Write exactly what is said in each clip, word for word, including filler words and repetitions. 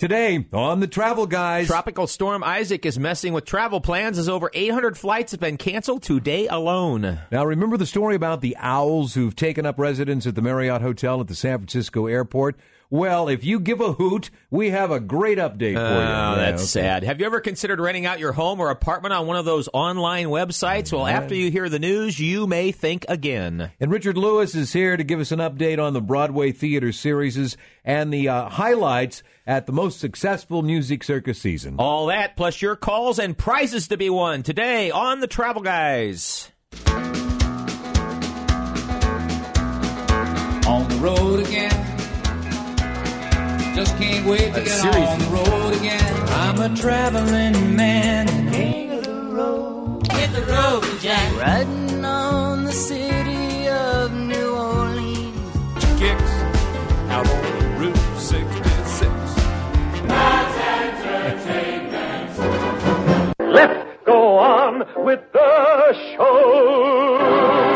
Today on the Travel Guys. Tropical Storm Isaac is messing with travel plans as over eight hundred flights have been canceled today alone. Now, remember the story about the owls who've taken up residence at the Marriott Hotel at the San Francisco airport? Well, if you give a hoot, we have a great update for oh, you. Oh, yeah, that's okay. sad. Have you ever considered renting out your home or apartment on one of those online websites? Well, after you hear the news, you may think again. And Richard Lewis is here to give us an update on the Broadway theater series and the uh, highlights at the most successful music circus season. All that, plus your calls and prizes to be won today on the Travel Guys. On the road again. Just can't wait to That get series. on the road again. I'm a traveling man. King of the road. Hit the road, Jack. Riding on the city of New Orleans. Kicks out on Route sixty-six. That's entertainment. Let's go on with the show.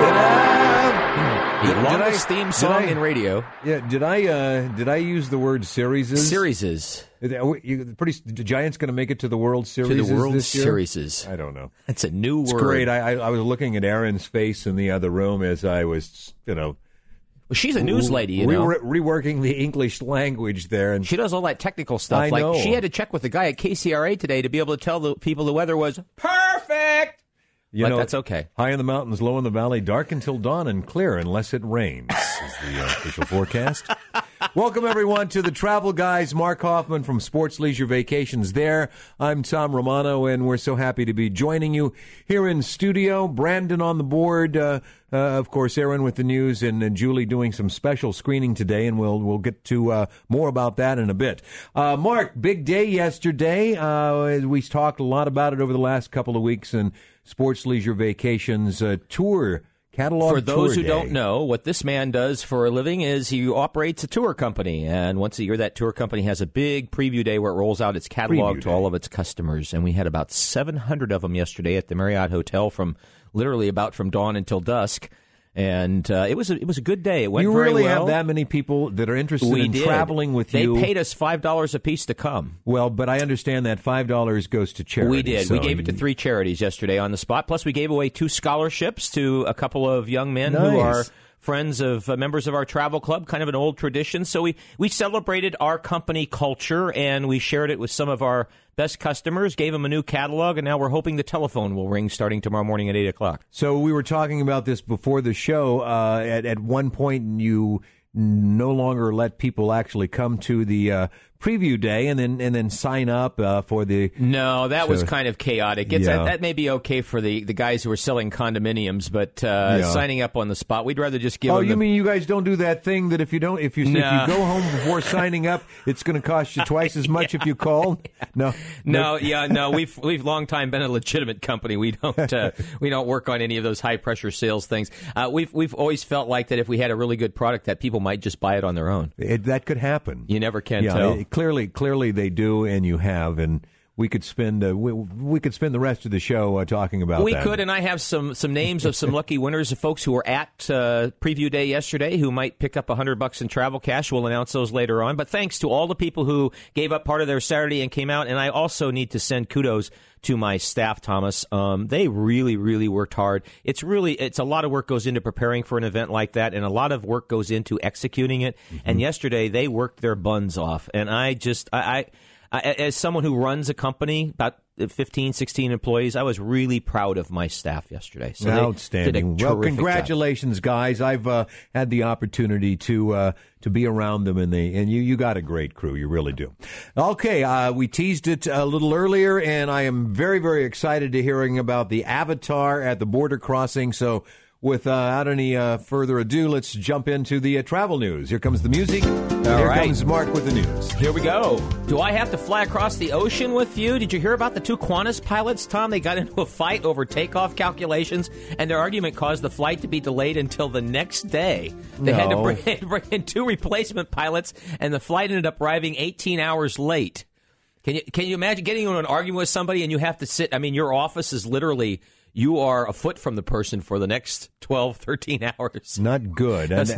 The Did longest I- theme did song I- in radio. Yeah, did I uh, did I use the word series? Serieses. Pretty the Giants going to make it to the World Series To the World this year? Series. I don't know. That's a new It's word. great. I, I I was looking at Erin's face in the other room as I was, you know. Well, she's a news lady, you know. Re- reworking the English language there, and She does all that technical stuff. I like know. she had to check with the guy at K C R A today to be able to tell the people the weather was perfect. you But know, that's okay. High in the mountains, low in the valley, dark until dawn, and clear unless it rains is the uh, official forecast. Welcome, everyone, to the Travel Guys. Mark Hoffman from Sports Leisure Vacations there. I'm Tom Romano, and we're so happy to be joining you here in studio. Brandon on the board, uh, uh, of course, Aaron with the news, and uh, Julie doing some special screening today, and we'll we'll get to uh, more about that in a bit. Uh, Mark, big day yesterday. Uh, we talked a lot about it over the last couple of weeks, and Sports Leisure Vacations uh, tour catalog. For those tour who day. don't know, what this man does for a living is he operates a tour company. And once a year, that tour company has a big preview day where it rolls out its catalog Preview to day. all of its customers. And we had about seven hundred of them yesterday at the Marriott Hotel from literally about from dawn until dusk. And uh, it was a, it was a good day. It went You very really well. have that many people that are interested We in did. traveling with they you. They paid us five dollars a piece to come. Well, but I understand that five dollars goes to charity. We did. So we gave it to three charities yesterday on the spot. Plus, we gave away two scholarships to a couple of young men who Nice. are friends of uh, members of our travel club, kind of an old tradition. So we, we celebrated our company culture, and we shared it with some of our best customers, gave them a new catalog, and now we're hoping the telephone will ring starting tomorrow morning at eight o'clock. So we were talking about this before the show. Uh, at, at one point, you no longer let people actually come to the uh, preview day and then and then sign up uh, for the. No, that So- was kind of chaotic. It's, Yeah. that, that may be okay for the, the guys who are selling condominiums, but uh, Yeah. signing up on the spot, we'd rather just give Oh, them you the, mean you guys don't do that thing that if you don't if you No. if you go home before signing up, it's going to cost you twice as much if you call? No, No, yeah, no. We've we've long time been a legitimate company. We don't uh, we don't work on any of those high pressure sales things. Uh, we've we've always felt like that if we had a really good product, that people might just buy it on their own. It, that could happen. You never can yeah, tell. it- clearly, clearly they do, and you have, and we could spend uh, we, we could spend the rest of the show uh, talking about We that. could, and I have some some names of some lucky winners of folks who were at uh, preview day yesterday who might pick up a hundred bucks in travel cash. We'll announce those later on. But thanks to all the people who gave up part of their Saturday and came out. And I also need to send kudos to my staff, Thomas. Um, they really, really worked hard. It's really, it's a lot of work goes into preparing for an event like that, and a lot of work goes into executing it. Mm-hmm. And yesterday they worked their buns off, and I just, I, I, I, as someone who runs a company, about fifteen, sixteen employees, I was really proud of my staff yesterday. So they Outstanding. did a Well, terrific congratulations, guys. I've uh, had the opportunity to uh, to be around them, and they and you you got a great crew. You really do. Okay, uh, we teased it a little earlier, and I am very very excited to hearing about the Avatar at the border crossing. So, without any uh, further ado, let's jump into the uh, travel news. Here comes the music. All Here right. comes Mark with the news. Here we go. Do I have to fly across the ocean with you? Did you hear about the two Qantas pilots, Tom? They got into a fight over takeoff calculations, and their argument caused the flight to be delayed until the next day. They had to No. bring, had to bring in two replacement pilots, and the flight ended up arriving eighteen hours late. Can you can you imagine getting into an argument with somebody and you have to sit? I mean, your office is literally, you are a foot from the person for the next twelve, thirteen hours. Not good. And, That's-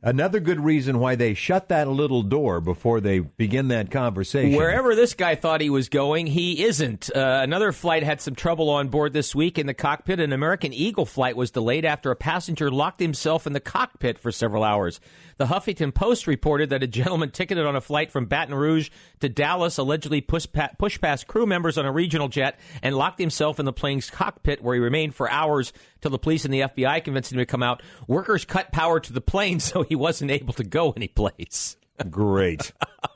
Another good reason why they shut that little door before they begin that conversation. Wherever this guy thought he was going, he isn't. Uh, another flight had some trouble on board this week in the cockpit. An American Eagle flight was delayed after a passenger locked himself in the cockpit for several hours. The Huffington Post reported that a gentleman ticketed on a flight from Baton Rouge to Dallas allegedly pushed pa- push past crew members on a regional jet and locked himself in the plane's cockpit, where he remained for hours till the police and the F B I convinced him to come out. Workers cut power to the plane, so he wasn't able to go anyplace. Great.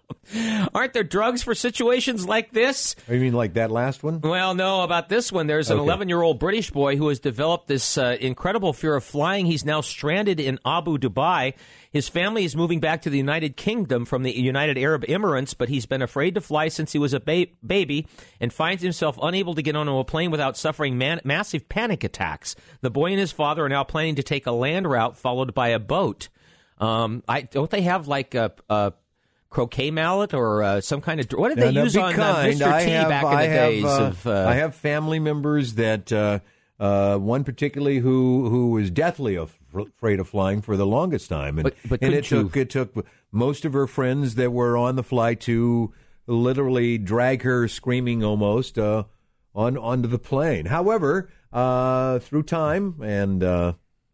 Aren't there drugs for situations like this? You mean like that last one? Well, no, about this one. There's an Okay. eleven-year-old British boy who has developed this uh, incredible fear of flying. He's now stranded in Abu Dhabi. His family is moving back to the United Kingdom from the United Arab Emirates, but he's been afraid to fly since he was a ba- baby and finds himself unable to get onto a plane without suffering man- massive panic attacks. The boy and his father are now planning to take a land route followed by a boat. Um, I don't they have like a, a croquet mallet or uh, some kind of what did they Now, use be on uh, kind. Mister I T have, back in I the have, days uh, of? Uh, I have family members that uh, uh, one particularly who who was deathly af- afraid of flying for the longest time, and, But- but and couldn't it took you- it took most of her friends that were on the flight to literally drag her screaming almost uh, on onto the plane. However, uh, through time and. Uh,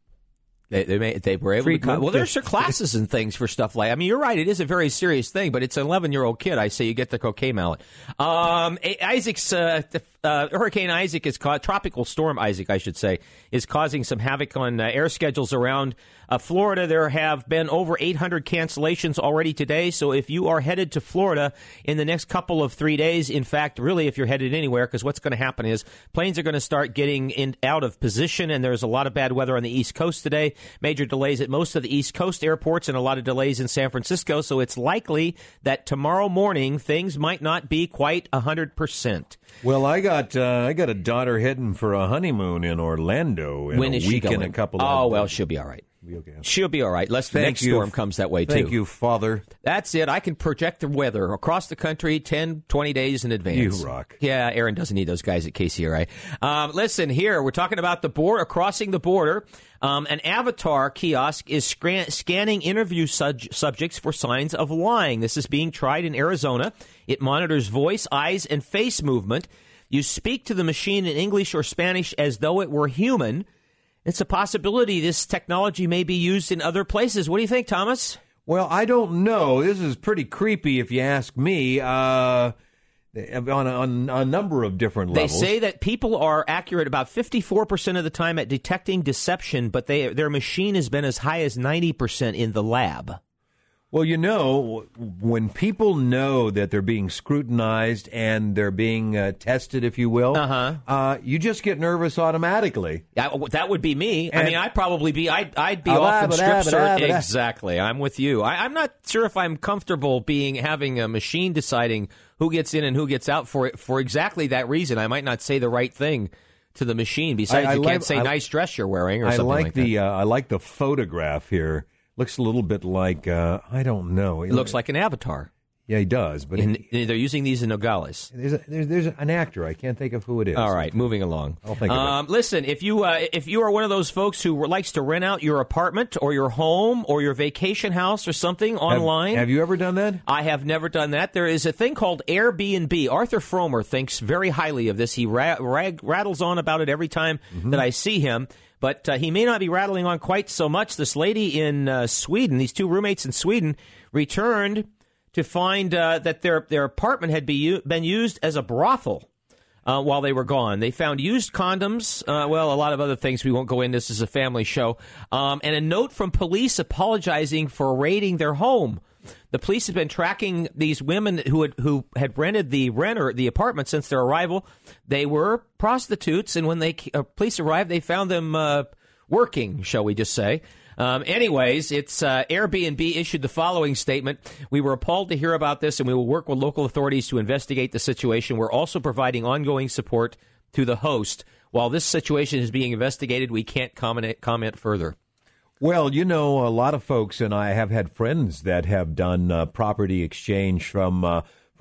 They they, may, they were able to Treatment. come. Well, there's classes and things for stuff like. I mean, you're right. It is a very serious thing, but it's an eleven year old kid. I say you get the croquet mallet. Um, Isaac's uh, uh, Hurricane Isaac is ca- tropical storm Isaac, I should say, is causing some havoc on uh, air schedules around uh, Florida. There have been over eight hundred cancellations already today. So if you are headed to Florida in the next couple of three days, in fact, really, if you're headed anywhere, because what's going to happen is planes are going to start getting in out of position, and there's a lot of bad weather on the East Coast today. Major delays at most of the East Coast airports and a lot of delays in San Francisco. So it's likely that tomorrow morning things might not be quite one hundred percent. Well, I got uh, I got a daughter heading for a honeymoon in Orlando in When a is week she going? and a couple of Oh, well, she'll be all right. Be okay. She'll be all right. Unless the Thank next you. storm comes that way, too. Thank you, Father. That's it. I can project the weather across the country ten, twenty days in advance. You rock. Yeah, Aaron doesn't need those guys at K C R A. Um, listen, here, we're talking about the border, crossing the border. Um, an avatar kiosk is scran- scanning interview sub- subjects for signs of lying. This is being tried in Arizona. It monitors voice, eyes, and face movement. You speak to the machine in English or Spanish as though it were human. It's a possibility this technology may be used in other places. What do you think, Thomas? Well, I don't know. This is pretty creepy, if you ask me. Uh, on, a, on a number of different They levels. say that people are accurate about fifty-four percent of the time at detecting deception, but they, their machine has been as high as ninety percent in the lab. Well, you know, when people know that they're being scrutinized and they're being uh, tested, if you will, Uh-huh. uh, you just get nervous automatically. That, that would be me. I And- mean, I'd probably be, I'd, I'd be Ah, off in bah, strip bah, search. bah, bah. Exactly. I'm with you. I, I'm not sure if I'm comfortable being, having a machine deciding who gets in and who gets out for for exactly that reason. I might not say the right thing to the machine. Besides, I- I you can't like- say I- nice dress you're wearing or I something like, like the that. uh, I like the photograph here. Looks a little bit like uh, I don't know. It looks like an avatar. Yeah, he does. But And he, they're using these in Nogales. there's, a, there's there's an actor. I can't think of who it is. All right, moving along. I'll think of it. um, Listen, if you uh, if you are one of those folks who likes to rent out your apartment or your home or your vacation house or something Have- online, Have, you ever done that? I have never done that. There is a thing called Airbnb. Arthur Fromer thinks very highly of this. He ra- rag- rattles on about it every time Mm-hmm. that I see him. But uh, he may not be rattling on quite so much. This lady in uh, Sweden, these two roommates in Sweden, returned to find uh, that their their apartment had be u- been used as a brothel. Uh, while they were gone, they found used condoms, uh, well, a lot of other things. We won't go in. This is a family show. Um, and a note from police apologizing for raiding their home. The police have been tracking these women who had, who had rented the renter the apartment since their arrival. They were prostitutes, and when they uh, police arrived, they found them uh, working, shall we just say. Um, anyways, it's uh, Airbnb issued the following statement. We were appalled to hear about this, and we will work with local authorities to investigate the situation. We're also providing ongoing support to the host. While this situation is being investigated, we can't comment, comment further. Well, you know, a lot of folks, and I have had friends that have done uh, property exchange from uh,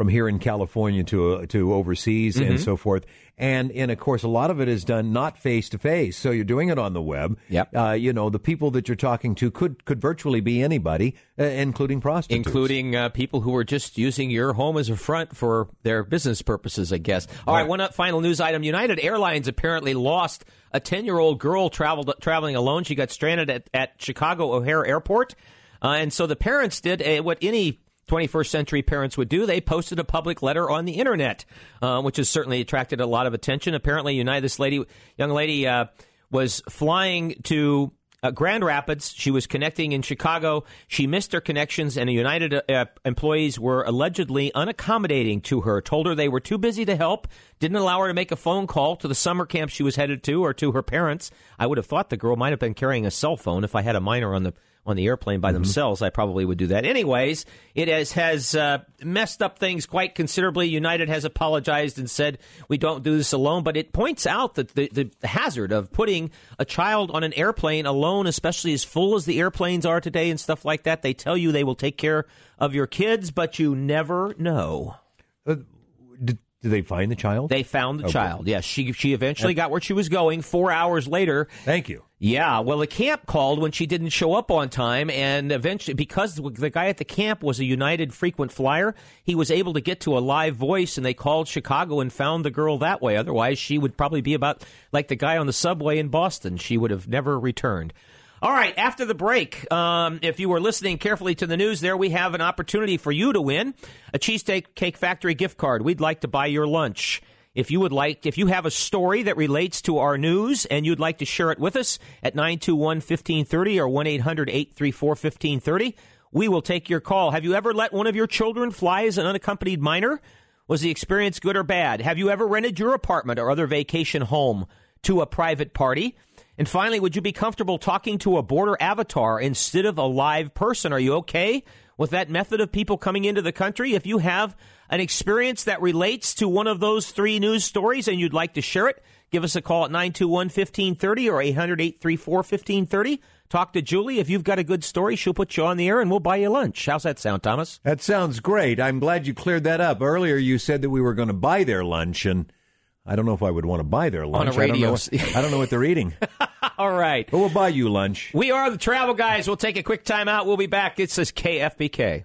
from here in California to uh, to overseas Mm-hmm. and so forth. And, and, of course, a lot of it is done not face-to-face. So you're doing it on the web. Yep. Uh, you know, the people that you're talking to could, could virtually be anybody, uh, including prostitutes. Including uh, people who are just using your home as a front for their business purposes, I guess. All right, Right. one final news item. United Airlines apparently lost a ten-year-old girl traveled traveling alone. She got stranded at, at Chicago O'Hare Airport. Uh, and so the parents did uh, what any twenty-first century parents would do. They posted a public letter on the internet, uh, which has certainly attracted a lot of attention. Apparently, United, this lady, young lady, uh, was flying to uh, Grand Rapids. She was connecting in Chicago. She missed her connections, and United uh, employees were allegedly unaccommodating to her. Told her they were too busy to help. Didn't allow her to make a phone call to the summer camp she was headed to or to her parents. I would have thought the girl might have been carrying a cell phone. If I had a minor on the on the airplane by themselves, I probably would do that. Anyways, it has, has uh, messed up things quite considerably. United has apologized and said, we don't do this alone. But it points out that the, the hazard of putting a child on an airplane alone, especially as full as the airplanes are today and stuff like that, they tell you they will take care of your kids, but you never know. Uh, did, did they find the child? They found the Okay. child. Yes, she she eventually got where she was going. Four hours later. Thank you. Yeah, well, the camp called when she didn't show up on time, and eventually, because the guy at the camp was a United frequent flyer, he was able to get to a live voice, and they called Chicago and found the girl that way. Otherwise, she would probably be about like the guy on the subway in Boston. She would have never returned. All right, after the break, um, if you were listening carefully to the news there, we have an opportunity for you to win a Cheesesteak Cake Factory gift card. We'd like to buy your lunch. If you would like, if you have a story that relates to our news and you'd like to share it with us at nine two one, one five three zero or one eight hundred, eight three four, one five three zero, we will take your call. Have you ever let one of your children fly as an unaccompanied minor? Was the experience good or bad? Have you ever rented your apartment or other vacation home to a private party? And finally, would you be comfortable talking to a border avatar instead of a live person? Are you okay with that method of people coming into the country? If you have an experience that relates to one of those three news stories and you'd like to share it, give us a call at nine two one, one five three zero or eight hundred, eight three four, one five three zero. Talk to Julie. If you've got a good story, she'll put you on the air and we'll buy you lunch. How's that sound, Thomas? That sounds great. I'm glad you cleared that up. Earlier you said that we were going to buy their lunch, and I don't know if I would want to buy their lunch. On a radio. I don't know, I don't know what they're eating. All right. But we'll buy you lunch. We are the Travel Guys. We'll take a quick time out. We'll be back. It says K F B K.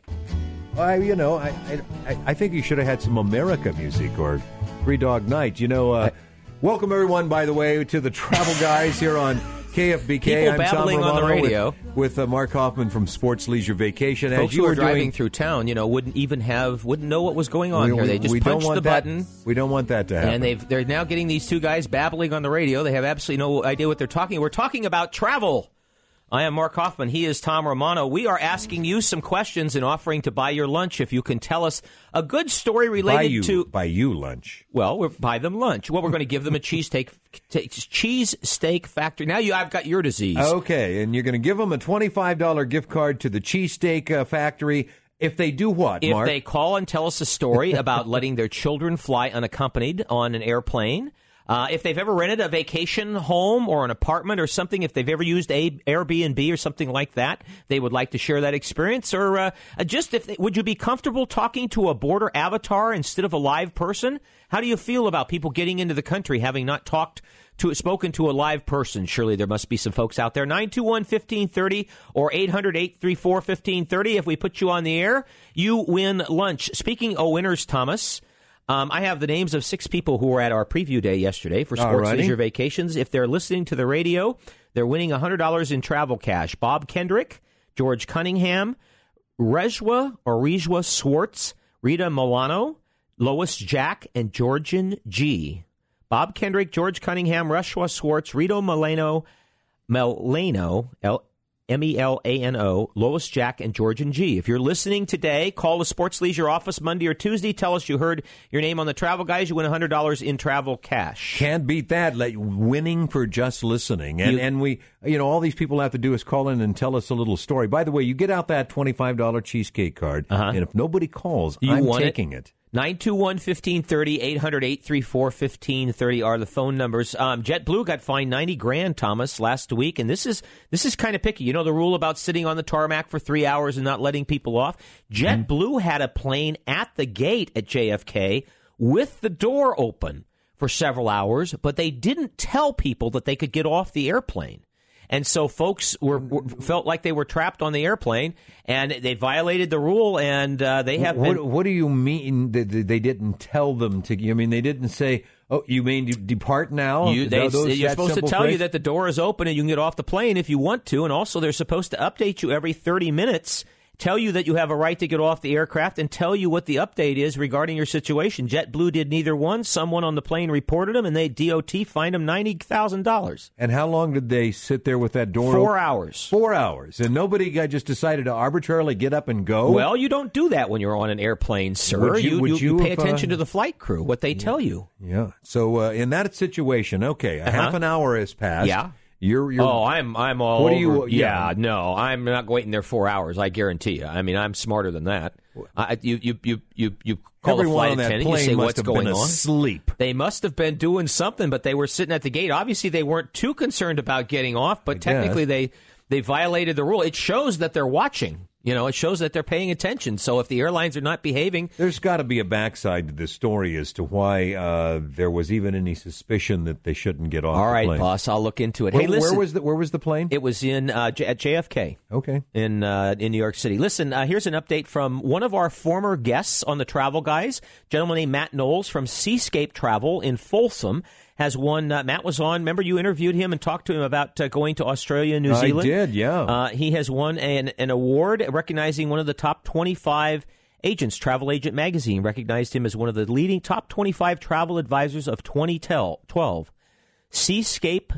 I, you know, I, I, I think you should have had some America music or Three Dog Night. You know, uh, welcome everyone, by the way, to the Travel Guys here on K F B K. People I'm babbling Tom on the Romano radio. with, with uh, Mark Hoffman from Sports Leisure Vacation. Folks As you who are were driving doing, through town, you know, wouldn't even have, wouldn't know what was going on we, here. we- They just we don't punched want the that, button. We don't want that to happen. And they've, they're now getting these two guys babbling on the radio. They have absolutely no idea what they're talking. We're talking about travel. I am Mark Hoffman. He is Tom Romano. We are asking you some questions and offering to buy your lunch if you can tell us a good story related buy you, to... buy you lunch. Well, we'll buy them lunch. Well, we're going to give them a cheesesteak t- cheese steak factory. Now you, I've got your disease. Okay, and you're going to give them a twenty-five dollars gift card to the Cheesesteak uh, Factory if they do what, If Mark? they call and tell us a story about letting their children fly unaccompanied on an airplane, uh, if they've ever rented a vacation home or an apartment or something, if they've ever used a Airbnb or something like that, they would like to share that experience. Or uh, just if they, would you be comfortable talking to a border avatar instead of a live person? How do you feel about people getting into the country having not talked to spoken to a live person? Surely there must be some folks out there. nine two one, one five three zero or eight hundred, eight three four, one five three zero. If we put you on the air, you win lunch. Speaking of winners, Thomas, um, I have the names of six people who were at our preview day yesterday for Sports Alrighty. Leisure Vacations. If they're listening to the radio, they're winning one hundred dollars in travel cash. Bob Kendrick, George Cunningham, Rejwa or Rejwa Swartz, Rita Milano, Lois Jack, and Georgian G. Bob Kendrick, George Cunningham, Reshwa Swartz, Rito Milano, Melano, L- M E L A N O, Lois Jack, and Georgian G. If you're listening today, call the Sports Leisure office Monday or Tuesday. Tell us you heard your name on the Travel Guys. You win one hundred dollars in travel cash. Can't beat that. Like, winning for just listening. And You- and we, you know, all these people have to do is call in and tell us a little story. By the way, you get out that twenty-five dollars cheesecake card, Uh-huh. and if nobody calls, You I'm want it? taking it. nine two one, one five three zero, eight hundred, eight three four, one five three zero are the phone numbers. Um, JetBlue got fined ninety grand, Thomas, last week, and this is this is kind of picky. You know the rule about sitting on the tarmac for three hours and not letting people off? JetBlue mm-hmm. had a plane at the gate at J F K with the door open for several hours, but they didn't tell people that they could get off the airplane. And so folks were, were felt like they were trapped on the airplane, and they violated the rule, and uh, they have what, been... What do you mean that they didn't tell them to... I mean, they didn't say, oh, you mean depart now? You, they, those, you're supposed to tell phrase? you that the door is open and you can get off the plane if you want to, and also they're supposed to update you every thirty minutes, tell you that you have a right to get off the aircraft, and tell you what the update is regarding your situation. JetBlue did neither one. Someone on the plane reported them, and they D O T fined them ninety thousand dollars. And how long did they sit there with that door Four open? hours. Four hours. And nobody got just decided to arbitrarily get up and go? Well, you don't do that when you're on an airplane, sir. Would you- you, would you, you you pay if, attention uh, to the flight crew, what they tell you. Yeah. So uh, in that situation, okay, a Uh-huh. half an hour has passed. Yeah. You're, you're, Oh, I'm I'm all What do over. you- yeah, yeah. no, I'm not waiting there four hours. I guarantee you. I mean, I'm smarter than that. I, you you you you you call a everyone flight on that attendant. You plane say must what's have going been on. asleep. They must have been doing something, but they were sitting at the gate. Obviously, they weren't too concerned about getting off, but I technically guess. they they violated the rule. It shows that they're watching. You know, it shows that they're paying attention. So if the airlines are not behaving, There's got to be a backside to this story as to why uh, there was even any suspicion that they shouldn't get off all the right, plane. boss, I'll look into it. Where, hey, listen, where was the where was the plane? it was in uh, J- at J F K. Okay. in uh, in New York City. Listen, uh, here's an update from one of our former guests on the Travel Guys, a gentleman named Matt Knowles from Seascape Travel in Folsom. Has won. Uh, Matt was on. Remember, you interviewed him and talked to him about uh, going to Australia and New I Zealand. did, yeah. Uh, he has won an, an award recognizing one of the top twenty-five agents. Travel Agent Magazine recognized him as one of the leading top twenty-five travel advisors of twenty twelve. Seascape,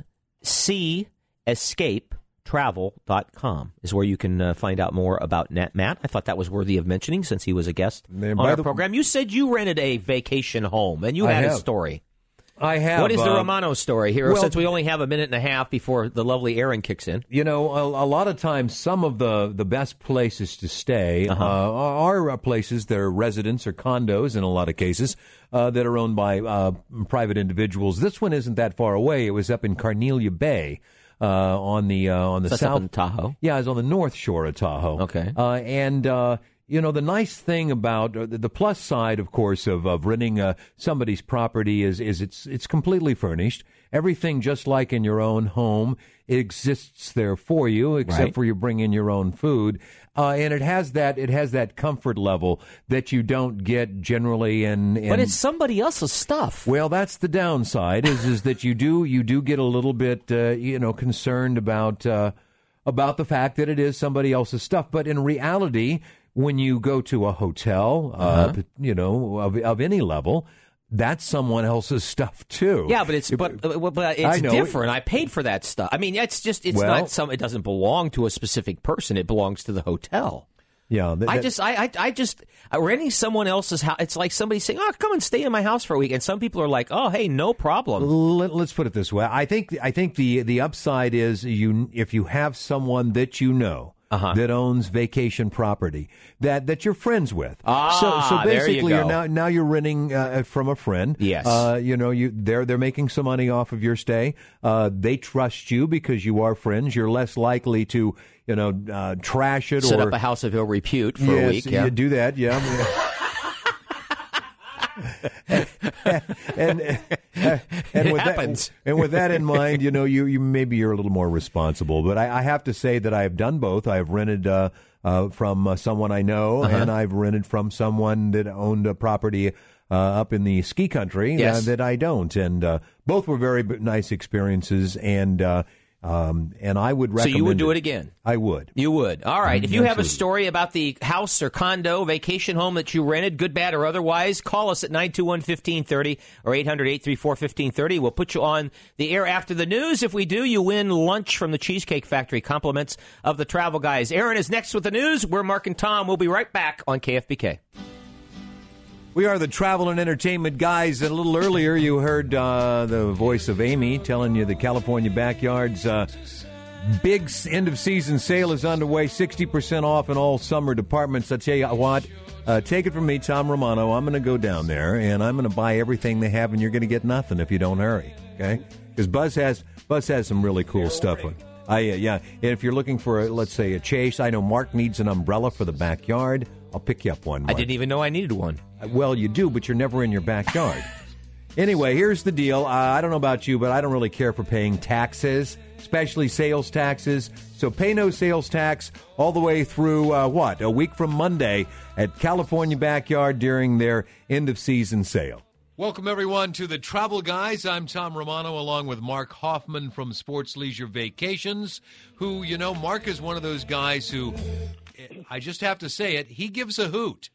C Escape. travel dot com is where you can uh, find out more about Nat Matt. I thought that was worthy of mentioning since he was a guest Man, on by our the- program. You said you rented a vacation home, and you I had a have. story. I have. What is the uh, Romano story here, well- since we only have a minute and a half before the lovely Aaron kicks in? You know, a, a lot of times, some of the, the best places to stay Uh-huh. uh, are, are places that are residents or condos in a lot of cases uh, that are owned by uh, private individuals. This one isn't that far away. It was up in Carnelia Bay. Uh, on the uh, on the That's south up in Tahoe. Yeah, it's on the north shore of Tahoe. Okay. uh, and uh, you know the nice thing about uh, the, the plus side, of course, of, of renting uh, somebody's property is is it's it's completely furnished. Everything just like in your own home. It exists there for you, except Right. for you bring in your own food, uh, and it has that it has that comfort level that you don't get generally in. in But it's somebody else's stuff. well, that's the downside is is that you do you do get a little bit uh, you know concerned about uh, about the fact that it is somebody else's stuff. But in reality, when you go to a hotel, uh, Uh-huh. you know of of any level, that's someone else's stuff too. Yeah, but it's but, but but I it's know. different. I paid for that stuff. I mean, it's just it's Well- not some. It doesn't belong to a specific person. It belongs to the hotel. yeah. th- I that- just, I, I, I just uh, renting someone else's house. It's like somebody saying, "Oh, come and stay in my house for a week," and some people are like, "Oh, hey, no problem." Let, let's put it this way. I think I think the the upside is you if you have someone that you know Uh-huh. that owns vacation property that that you're friends with. Ah, so so there you basically go. are now now you're renting uh, from a friend. Yes. Uh, you know you they're they're making some money off of your stay. Uh, they trust you because you are friends. You're less likely to you know uh, trash it Set or up a house of ill repute for yes, a week. Yeah. you do that. Yeah. and, and, and It with happens. that, and with that in mind, you know, you, you maybe you're a little more responsible. But I, I have to say that I have done both. I have rented uh, uh, from uh, someone I know, Uh-huh. and I've rented from someone that owned a property uh, up in the ski country Yes. uh, that I don't. And uh, both were very b- nice experiences. And uh, um, and I would So recommend. you would do it again? I would. You would. All right. If you have a Absolutely. story about the house or condo, vacation home that you rented, good, bad, or otherwise, call us at nine two one, one five three zero or eight hundred, eight three four, one five three zero. We'll put you on the air after the news. If we do, you win lunch from the Cheesecake Factory. Compliments of the Travel Guys. Aaron is next with the news. We're Mark and Tom. We'll be right back on K F B K. We are the travel and entertainment guys. And a little earlier, you heard uh, the voice of Amy telling you the California Backyards uh, big s- end of season sale is underway. sixty percent off in all summer departments. I tell you what, Uh, take it from me, Tom Romano. I'm going to go down there, and I'm going to buy everything they have, and you're going to get nothing if you don't hurry, okay? Because Buzz has Buzz has some really cool stuff. On. I, uh, yeah, and if you're looking for, a, let's say, a chase, I know Mark needs an umbrella for the backyard. I'll pick you up one, Mark. I didn't even know I needed one. Well, you do, but you're never in your backyard. Anyway, here's the deal. Uh, I don't know about you, but I don't really care for paying taxes, especially sales taxes. So pay no sales tax all the way through, uh, what, a week from Monday at California Backyard during their end-of-season sale. Welcome, everyone, to the Travel Guys. I'm Tom Romano, along with Mark Hoffman from Sports Leisure Vacations, who, you know, Mark is one of those guys who, I just have to say it, he gives a hoot.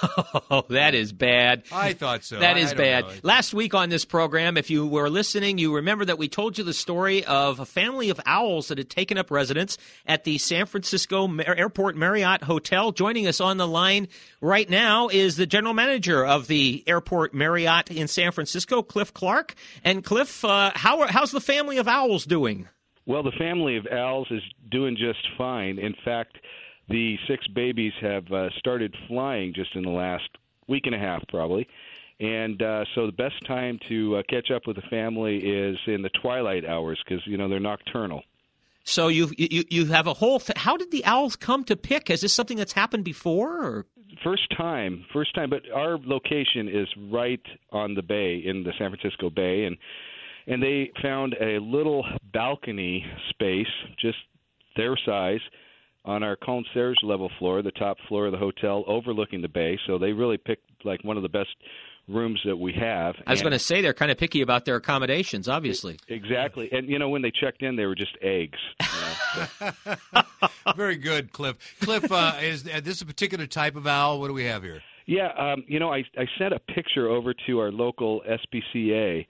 Oh, that is bad. I thought so. That I, is I bad. know. Last week on this program, if you were listening, you remember that we told you the story of a family of owls that had taken up residence at the San Francisco Mar- Airport Marriott Hotel. Joining us on the line right now is the general manager of the Airport Marriott in San Francisco, Cliff Clark. And Cliff, uh, how are, how's the family of owls doing? Well, the family of owls is doing just fine. In fact, the six babies have uh, started flying just in the last week and a half, probably. And uh, so the best time to uh, catch up with the family is in the twilight hours because, you know, they're nocturnal. So you you you have a whole – how did the owls come to pick? Is this something that's happened before? Or? First time, first time. But our location is right on the bay, in the San Francisco Bay. And, and they found a little balcony space, just their size, on our concierge level floor, the top floor of the hotel, overlooking the bay. So they really picked like one of the best rooms that we have. I was going to say they're kind of picky about their accommodations, obviously. Exactly. And, you know, when they checked in, they were just eggs. You know, so. Very good, Cliff. Cliff, uh, is uh, this a particular type of owl? What do we have here? Yeah, um, you know, I, I sent a picture over to our local S P C A,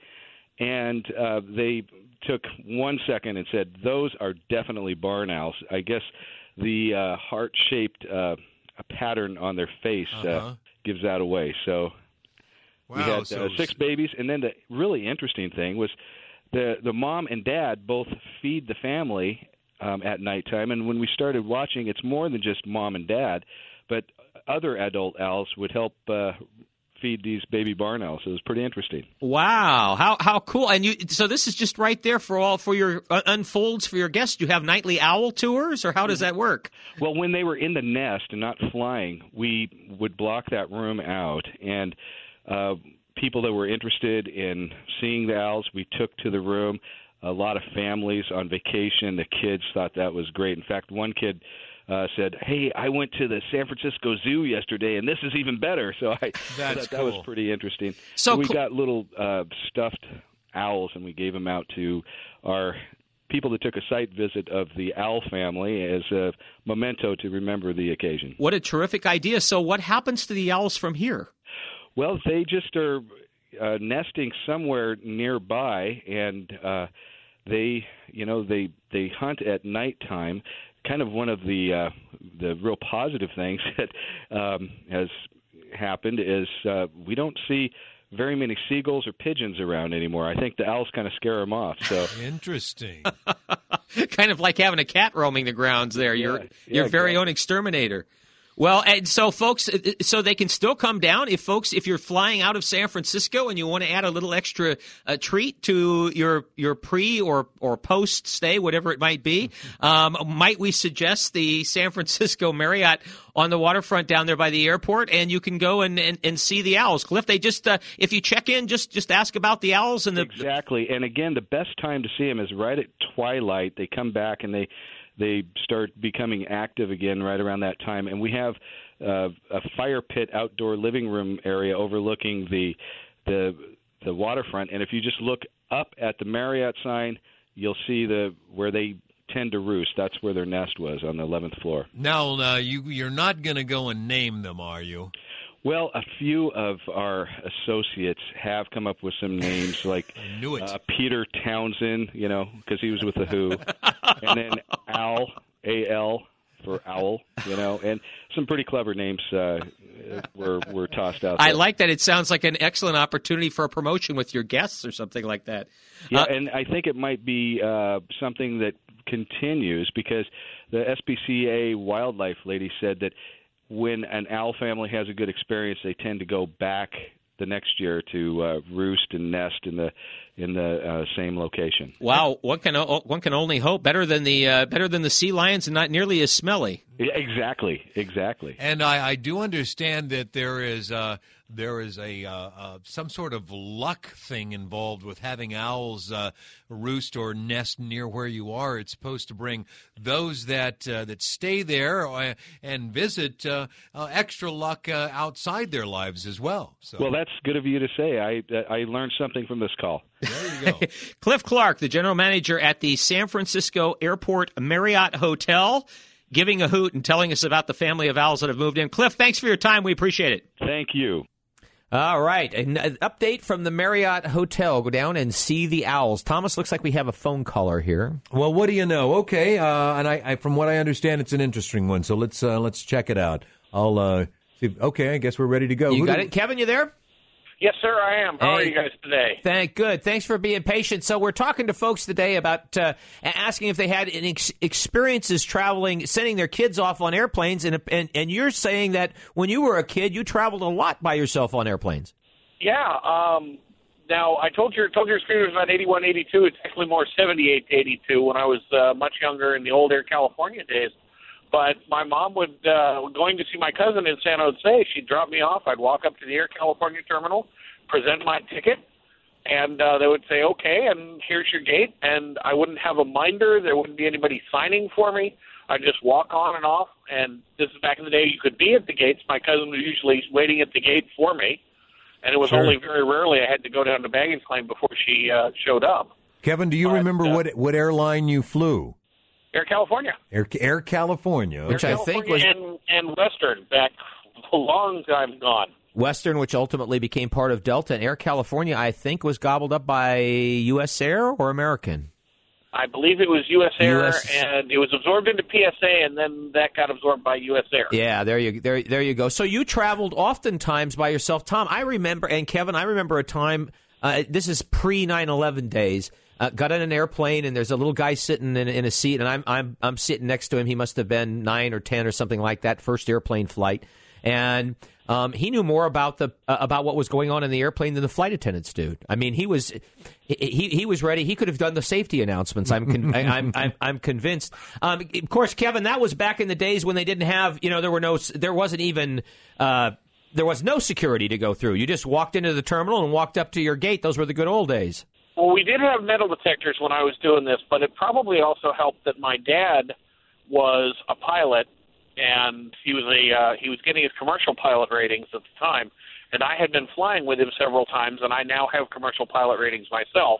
and uh, they took one second and said, those are definitely barn owls. I guess the uh, heart-shaped uh, pattern on their face uh, Uh-huh. gives that away. So Wow, we had so uh, six babies, and then the really interesting thing was the the mom and dad both feed the family um, at nighttime. And when we started watching, it's more than just mom and dad, but other adult owls would help uh, feed these baby barn owls. So it was pretty interesting. Wow, how how cool! And you, so this is just right there for all for your uh, unfolds for your guests. You have nightly owl tours, or how does that work? Well, when they were in the nest and not flying, we would block that room out, and uh, people that were interested in seeing the owls, we took to the room. A lot of families on vacation, the kids thought that was great. In fact, one kid Uh, said, hey, I went to the San Francisco Zoo yesterday, and this is even better. So I That's thought that was cool. pretty interesting. So we cl- got little uh, stuffed owls, and we gave them out to our people that took a site visit of the owl family as a memento to remember the occasion. What a terrific idea! So what happens to the owls from here? Well, they just are uh, nesting somewhere nearby, and uh, they, you know, they they hunt at nighttime. Kind of one of the uh, the real positive things that um, has happened is uh, we don't see very many seagulls or pigeons around anymore. I think the owls kind of scare them off. So Interesting. Kind of like having a cat roaming the grounds there. Your Yeah, your yeah, very exactly. own exterminator. Well, and so folks, so they can still come down if folks, if you're flying out of San Francisco and you want to add a little extra uh, treat to your your pre or or post stay, whatever it might be. Um, might we suggest the San Francisco Marriott on the waterfront down there by the airport, and you can go and, and, and see the owls. Cliff, they just uh, if you check in, just just ask about the owls and the exactly. And again, the best time to see them is right at twilight. They come back and they. They start becoming active again right around that time. And we have uh, a fire pit outdoor living room area overlooking the the the waterfront. And if you just look up at the Marriott sign, you'll see the where they tend to roost. That's where their nest was, on the eleventh floor. Now, uh, you, you're not going to go and name them, are you? Well, a few of our associates have come up with some names, like I knew it. Uh, Peter Townsend, you know, because he was with the Who, and then Al, A L for owl, you know, and some pretty clever names uh, were were tossed out there. I like that. It sounds like an excellent opportunity for a promotion with your guests or something like that. Yeah, Uh, and I think it might be uh, something that continues because the S P C A wildlife lady said that when an owl family has a good experience, they tend to go back the next year to uh, roost and nest in the in the uh, same location. Wow, one can one can only hope. Better than the uh, better than the sea lions, and not nearly as smelly. Yeah, exactly, exactly. And I, I do understand that there is uh, there is a uh, uh, some sort of luck thing involved with having owls uh, roost or nest near where you are. It's supposed to bring those that uh, that stay there uh, and visit uh, uh, extra luck uh, outside their lives as well. So. Well, that's good of you to say. I I learned something from this call. There you go. Cliff Clark, the general manager at the San Francisco Airport Marriott Hotel, giving a hoot and telling us about the family of owls that have moved in. Cliff, thanks for your time. We appreciate it. Thank you. All right. An update from the Marriott Hotel. Go down and see the owls. Thomas, looks like we have a phone caller here. Well, what do you know? Okay, uh, and I, I, from what I understand, it's an interesting one. So let's uh, let's check it out. I'll uh, see. Okay, I guess we're ready to go. You Who got do- it, Kevin? You there? Yes, sir, I am. How Hey. are you guys today? Thank good. Thanks for being patient. So we're talking to folks today about uh, asking if they had an ex- experiences traveling, sending their kids off on airplanes, and, and and you're saying that when you were a kid, you traveled a lot by yourself on airplanes. Yeah. Um, now, I told you told your experience about eighty-one, eighty-two. It's actually more seventy-eight to eighty-two when I was uh, much younger in the old Air California days. But my mom would, uh, going to see my cousin in San Jose, she'd drop me off. I'd walk up to the Air California terminal, present my ticket, and uh, they would say, okay, and here's your gate. And I wouldn't have a minder. There wouldn't be anybody signing for me. I'd just walk on and off. And this is back in the day you could be at the gates. My cousin was usually waiting at the gate for me. And it was Sure. only very rarely I had to go down to baggage claim before she uh, showed up. Kevin, do you But, remember uh, what what airline you flew? Air California. Air, Air California. Which I think was and, and Western back a long time gone. Western, which ultimately became part of Delta, and Air California, I think, was gobbled up by U S Air or American. I believe it was U S Air, U S and it was absorbed into P S A, and then that got absorbed by U S Air. Yeah, there you there there you go. So you traveled oftentimes by yourself, Tom. I remember, and Kevin, I remember a time. Uh, this is pre nine eleven days. Uh, got on an airplane, and there's a little guy sitting in, in a seat, and I'm I'm I'm sitting next to him. He must have been nine or ten or something like that. First airplane flight, and um, he knew more about the uh, about what was going on in the airplane than the flight attendants do. I mean, he was he he, he was ready. He could have done the safety announcements. I'm con- I, I'm, I'm I'm convinced. Um, of course, Kevin, that was back in the days when they didn't have, you know, there were no there wasn't even. Uh, there was no security to go through. You just walked into the terminal and walked up to your gate. Those were the good old days. Well, we did have metal detectors when I was doing this, but it probably also helped that my dad was a pilot, and he was a uh, he was getting his commercial pilot ratings at the time, and I had been flying with him several times, and I now have commercial pilot ratings myself,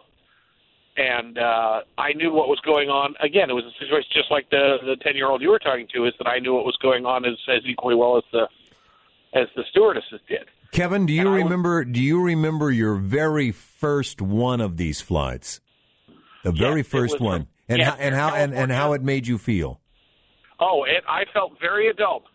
and uh, I knew what was going on. Again, it was a situation just like the the ten year old you were talking to, is that I knew what was going on as as equally well as the as the stewardesses did. Kevin, do you And I was- remember? Do you remember your very first one of these flights? The very Yes, it first was one, from- and yes, how, and how and, and how it made you feel? Oh, it, I felt very adult.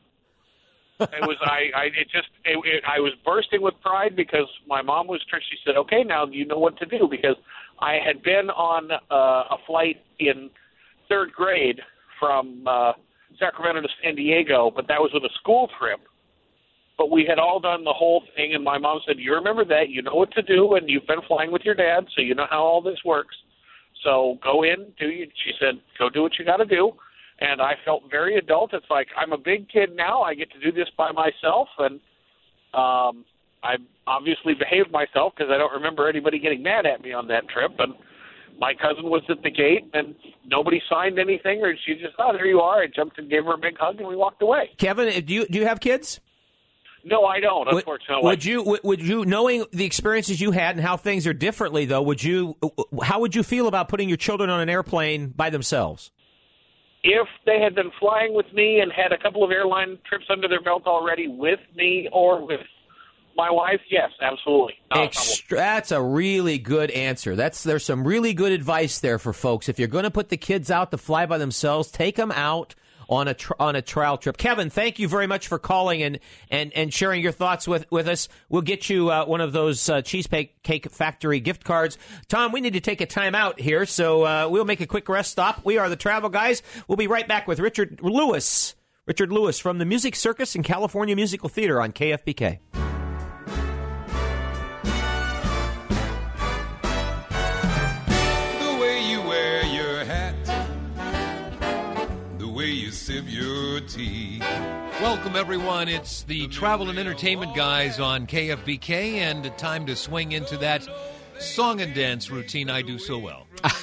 It was I. I it just. It, it, I was bursting with pride because my mom was. She said, "Okay, now you know what to do." Because I had been on uh, a flight in third grade from uh, Sacramento to San Diego, but that was with a school trip. But we had all done the whole thing, and my mom said, "You remember that? You know what to do, and you've been flying with your dad, so you know how all this works. So go in, do you?" She said, "Go do what you got to do." And I felt very adult. It's like I'm a big kid now. I get to do this by myself, and um, I obviously behaved myself because I don't remember anybody getting mad at me on that trip. And my cousin was at the gate, and nobody signed anything, or she just, "Oh, there you are." I jumped and gave her a big hug, and we walked away. Kevin, do you do you have kids? No, I don't, Would- unfortunately. Would you, would, would you, knowing the experiences you had and how things are differently, though, would you, how would you feel about putting your children on an airplane by themselves? If they had been flying with me and had a couple of airline trips under their belt already with me or with my wife, yes, absolutely. Not a problem. Extra, that's a really good answer. That's there's some really good advice there for folks. If you're going to put the kids out to fly by themselves, take them out on a tr- on a trial trip. Kevin, thank you very much for calling and, and, and sharing your thoughts with, with us. We'll get you uh, one of those uh, Cheesecake Factory gift cards. Tom, we need to take a time out here, so uh, we'll make a quick rest stop. We are the Travel Guys. We'll be right back with Richard Lewis Richard Lewis from the Music Circus and California Musical Theater on K F B K. The way you wear your hat, the way you sip your tea. Welcome, everyone. It's the Travel and Entertainment Guys on K F B K, and time to swing into that song and dance routine I do so well.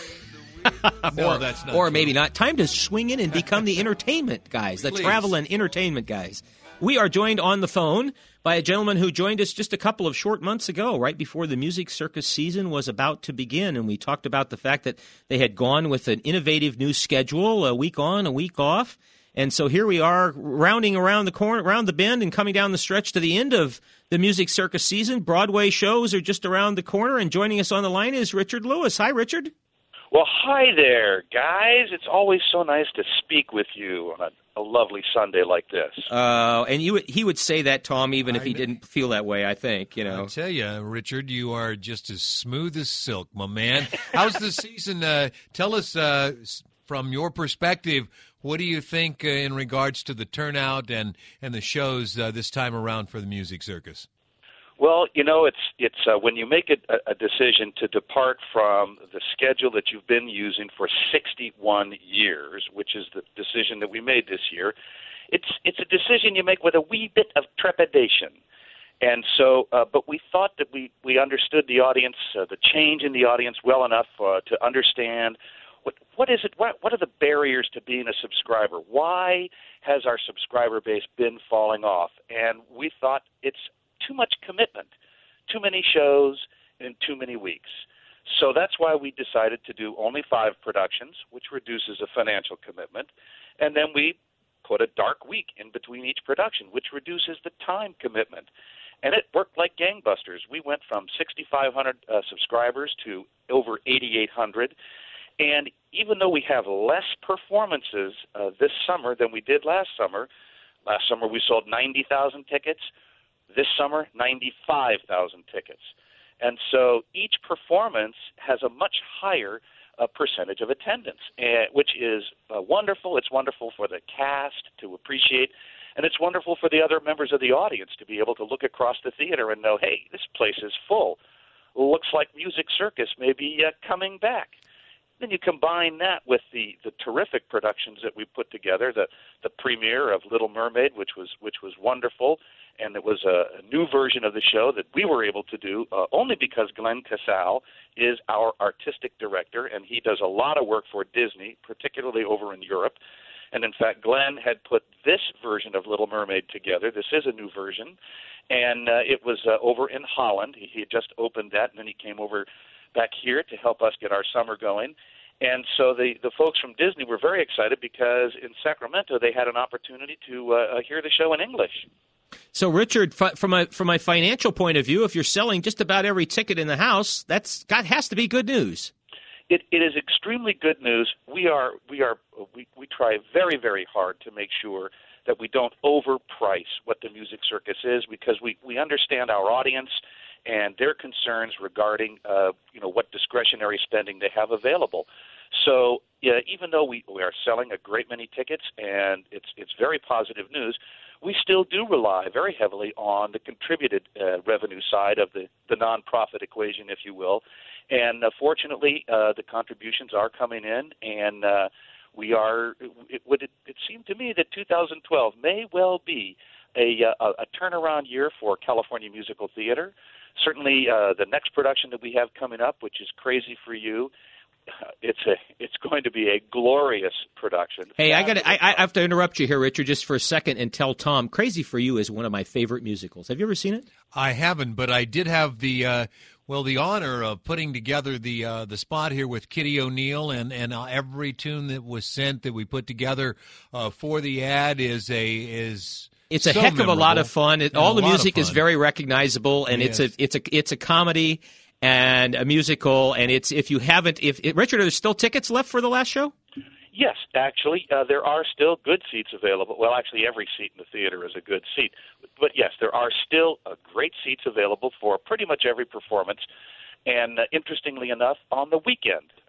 No, or, that's not Or true. maybe not. Time to swing in and become the entertainment guys, the Please. travel and entertainment guys. We are joined on the phone by a gentleman who joined us just a couple of short months ago, right before the Music Circus season was about to begin. And we talked about the fact that they had gone with an innovative new schedule, a week on, a week off. And so here we are rounding around the corner, around the bend and coming down the stretch to the end of the Music Circus season. Broadway shows are just around the corner, and joining us on the line is Richard Lewis. Hi, Richard. Well, hi there, guys. It's always so nice to speak with you on a, a lovely Sunday like this. Uh, and you, he would say that, Tom, even if I he know. didn't feel that way, I think, you know. I tell you, Richard, you are just as smooth as silk, my man. How's the season? Uh, tell us uh, s- from your perspective, what do you think uh, in regards to the turnout and, and the shows uh, this time around for the Music Circus? Well, you know, it's it's uh, when you make a, a decision to depart from the schedule that you've been using for sixty-one years, which is the decision that we made this year. It's it's a decision you make with a wee bit of trepidation. And so, uh, but we thought that we, we understood the audience, uh, the change in the audience well enough uh, to understand what what is it, what, what are the barriers to being a subscriber? Why has our subscriber base been falling off? And we thought it's too much commitment, too many shows in too many weeks. So that's why we decided to do only five productions, which reduces a financial commitment. And then we put a dark week in between each production, which reduces the time commitment. And it worked like gangbusters. We went from sixty-five hundred uh, subscribers to over eighty-eight hundred. And even though we have less performances uh, this summer than we did last summer, last summer we sold ninety thousand tickets. This summer, ninety-five thousand tickets. And so each performance has a much higher uh, percentage of attendance, uh, which is uh, wonderful. It's wonderful for the cast to appreciate, and it's wonderful for the other members of the audience to be able to look across the theater and know, hey, this place is full. Looks like Music Circus may be uh, coming back. Then you combine that with the, the terrific productions that we put together, the, the premiere of Little Mermaid, which was which was wonderful, and it was a, a new version of the show that we were able to do uh, only because Glenn Casal is our artistic director, and he does a lot of work for Disney, particularly over in Europe. And in fact, Glenn had put this version of Little Mermaid together. This is a new version, and uh, it was uh, over in Holland. He, he had just opened that, and then he came over back here to help us get our summer going. And so the, the folks from Disney were very excited because in Sacramento they had an opportunity to uh, hear the show in English. So, Richard, from a from a financial point of view, if you're selling just about every ticket in the house, that's got has to be good news. It, it is extremely good news. We are we are we, we try very very hard to make sure that we don't overprice what the Music Circus is, because we, we understand our audience and their concerns regarding uh, you know what discretionary spending they have available. So yeah, even though we, we are selling a great many tickets and it's it's very positive news, we still do rely very heavily on the contributed uh, revenue side of the, the nonprofit equation, if you will. And uh, fortunately, uh, the contributions are coming in, and uh, we are. It would it, it seemed to me that two thousand twelve may well be a, a, a turnaround year for California Musical Theater. Certainly, uh, the next production that we have coming up, which is Crazy for You, it's a it's going to be a glorious production. Hey, I got I, I have to interrupt you here, Richard, just for a second, and tell Tom, Crazy for You is one of my favorite musicals. Have you ever seen it? I haven't, but I did have the uh, well the honor of putting together the uh, the spot here with Kitty O'Neill, and and uh, every tune that was sent that we put together uh, for the ad is a is. It's a so heck of memorable. a lot of fun. It, Yeah, all a the lot of music is fun. very recognizable, and Yes. it's a it's a it's a comedy and a musical. And it's if you haven't, if Richard, are there still tickets left for the last show? Yes, actually, uh, there are still good seats available. Well, actually, every seat in the theater is a good seat. But yes, there are still uh, great seats available for pretty much every performance. And uh, interestingly enough, on the weekend,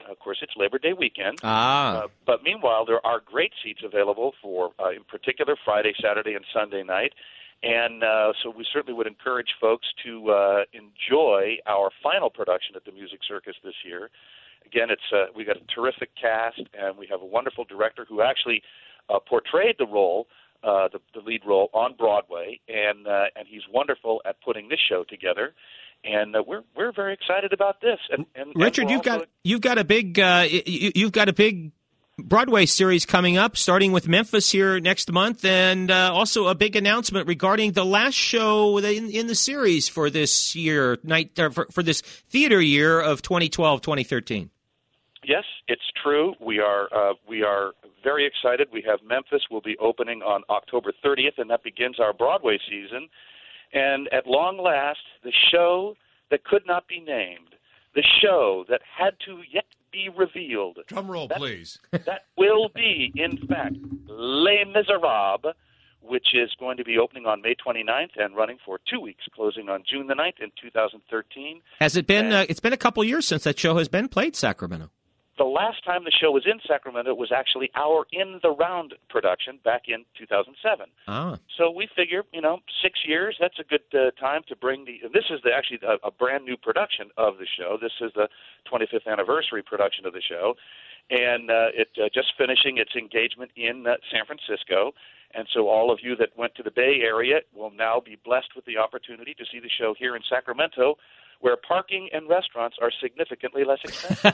Of course, it's Labor Day weekend. Ah. Uh, but meanwhile, there are great seats available for, uh, in particular, Friday, Saturday, and Sunday night. And uh, so we certainly would encourage folks to uh, enjoy our final production at the Music Circus this year. Again, it's uh, we got a terrific cast, and we have a wonderful director who actually uh, portrayed the role, uh, the, the lead role, on Broadway, and uh, and he's wonderful at putting this show together. And uh, we're we're very excited about this. And, and Richard, and you've also, got you've got a big uh, you, you've got a big Broadway series coming up, starting with Memphis here next month, and uh, also a big announcement regarding the last show in, in the series for this year, night uh, for, for this theater year of twenty twelve twenty thirteen. Yes, it's true. We are uh, we are very excited. We have Memphis will be opening on October thirtieth, and that begins our Broadway season. And at long last, the show that could not be named, the show that had to yet be revealed. Drum roll, that, please. That will be, in fact, Les Miserables, which is going to be opening on May twenty-ninth and running for two weeks, closing on June the ninth in two thousand thirteen. Has it been? And, Uh, it's been a couple years since that show has been played, Sacramento. The last time the show was in Sacramento was actually our In the Round production back in two thousand seven. Ah. So we figure, you know, six years, that's a good uh, time to bring the – this is the, actually a, a brand new production of the show. This is the twenty-fifth anniversary production of the show. And uh, it uh, just finishing its engagement in uh, San Francisco. And so all of you that went to the Bay Area will now be blessed with the opportunity to see the show here in Sacramento, where parking and restaurants are significantly less expensive.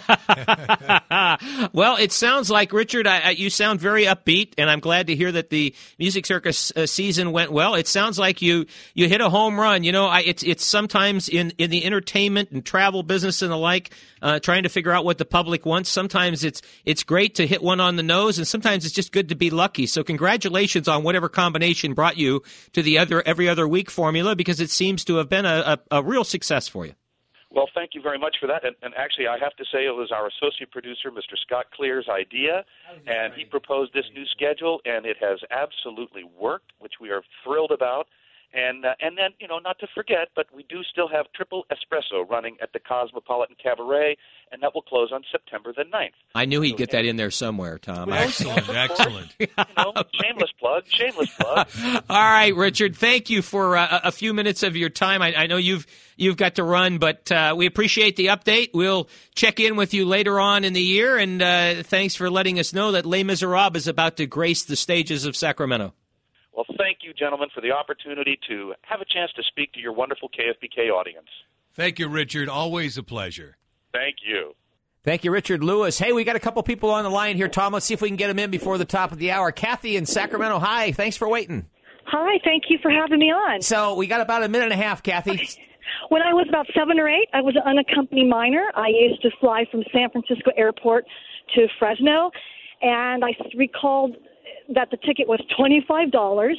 Well, it sounds like, Richard, I, I, you sound very upbeat, and I'm glad to hear that the Music Circus uh, season went well. It sounds like you, you hit a home run. You know, I, it's it's sometimes in, in the entertainment and travel business and the like, uh, trying to figure out what the public wants. Sometimes it's it's great to hit one on the nose, and sometimes it's just good to be lucky. So congratulations on whatever combination brought you to the other every other week formula, because it seems to have been a, a, a real success for you. Well, thank you very much for that. And, and actually, I have to say it was our associate producer, Mister Scott Clear's idea, and he proposed this new schedule, and it has absolutely worked, which we are thrilled about. And uh, and then, you know, not to forget, but we do still have Triple Espresso running at the Cosmopolitan Cabaret, and that will close on September the ninth. I knew he'd So, get that in there somewhere, Tom. Well, Excellent, excellent. You know, shameless plug, shameless plug. All right, Richard, thank you for uh, a few minutes of your time. I, I know you've you've got to run, but uh, we appreciate the update. We'll check in with you later on in the year, and uh, thanks for letting us know that Les Miserables is about to grace the stages of Sacramento. Well, thank you, gentlemen, for the opportunity to have a chance to speak to your wonderful K F B K audience. Thank you, Richard. Always a pleasure. Thank you. Thank you, Richard Lewis. Hey, we got a couple people on the line here, Tom. Let's see if we can get them in before the top of the hour. Kathy in Sacramento, hi. Thanks for waiting. Hi, thank you for having me on. So we got about a minute and a half, Kathy. When I was about seven or eight, I was an unaccompanied minor. I used to fly from San Francisco Airport to Fresno, and I recalled that the ticket was twenty-five dollars.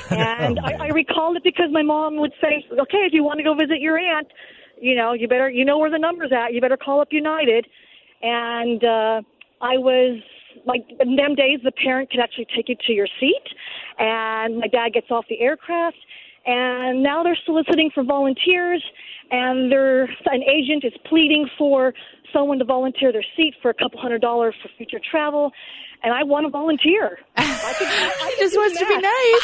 And I, I recalled it because my mom would say, okay, if you want to go visit your aunt, you know, you better, you know where the number's at. You better call up United. And uh, I was, like, in them days, the parent could actually take you to your seat. And my dad gets off the aircraft. And now they're soliciting for volunteers. And they're, an agent is pleading for someone to volunteer their seat for a couple hundred dollars for future travel. And I want to volunteer. I could, I She just wants to be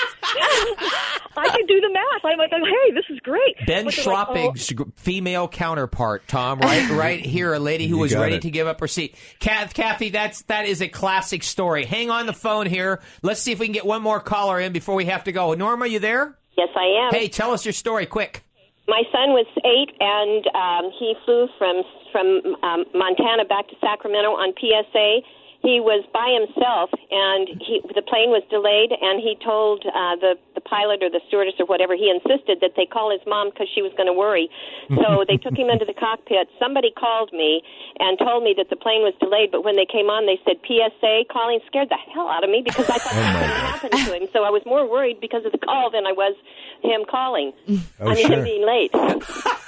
nice. I can do the math. I'm like, hey, this is great. Ben But they're like, Schroppig's female counterpart, Tom, right right here, a lady who You was got ready it. to give up her seat. Kath, Kathy, that's, that is a classic story. Hang on the phone here. Let's see if we can get one more caller in before we have to go. Norma, you there? Yes, I am. Hey, tell us your story, quick. My son was eight, and um, he flew from from um, Montana back to Sacramento on P S A. He was by himself, and he, the plane was delayed, and he told uh, the, the pilot or the stewardess or whatever, he insisted that they call his mom because she was going to worry. So they took him into the cockpit. Somebody called me and told me that the plane was delayed, but when they came on, they said P S A calling. Scared the hell out of me because I thought something happened to him. So I was more worried because of the call than I was him calling. Oh, I mean, sure. him being late.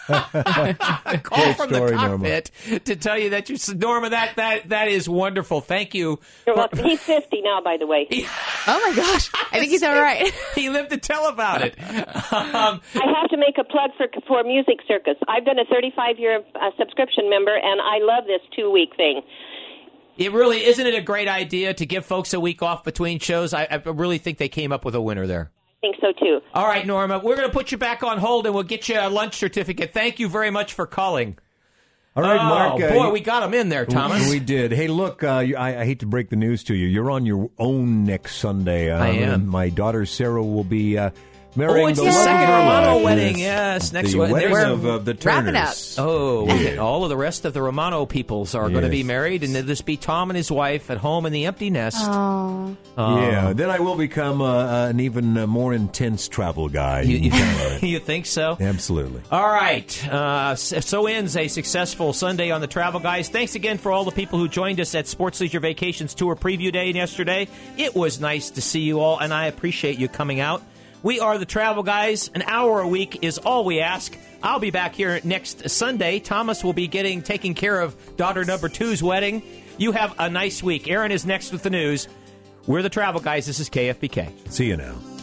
A call Great from story, the Norma. cockpit to tell you that you, Norma, that, that, that is wonderful. Thank you. You're welcome. He's fifty now, by the way. Oh my gosh, I think he's all right. He lived to tell about it. Um, I have to make a plug for for Music Circus. I've been a thirty-five year uh, subscription member, and I love this two week thing. It really isn't it a great idea to give folks a week off between shows? I, I really think they came up with a winner there. I think so too. All right, Norma, we're going to put you back on hold, and we'll get you a lunch certificate. Thank you very much for calling. All right, oh, Mark. Uh, boy, you- we got him in there, Thomas. We, we did. Hey, look, uh, you, I, I hate to break the news to you. You're on your own next Sunday. Uh, I am. My daughter Sarah will be uh, marrying Oh, it's the the love of second her Romano life. wedding. Yes, next the one. wedding There's- of uh, the Turners. Wrapping up. Oh, we- all of the rest of the Romano peoples are going to be Yes. married, and it'll just be Tom and his wife at home in the empty nest. Oh. Oh. Yeah, then I will become uh, uh, an even uh, more intense travel guy. You, you, you think so? Absolutely. All right. Uh, so ends a successful Sunday on the Travel Guys. Thanks again for all the people who joined us at Sports Leisure Vacations Tour Preview Day yesterday. It was nice to see you all, and I appreciate you coming out. We are the Travel Guys. An hour a week is all we ask. I'll be back here next Sunday. Thomas will be getting taking care of daughter number two's wedding. You have a nice week. Aaron is next with the news. We're the Travel Guys. This is K F B K. See you now.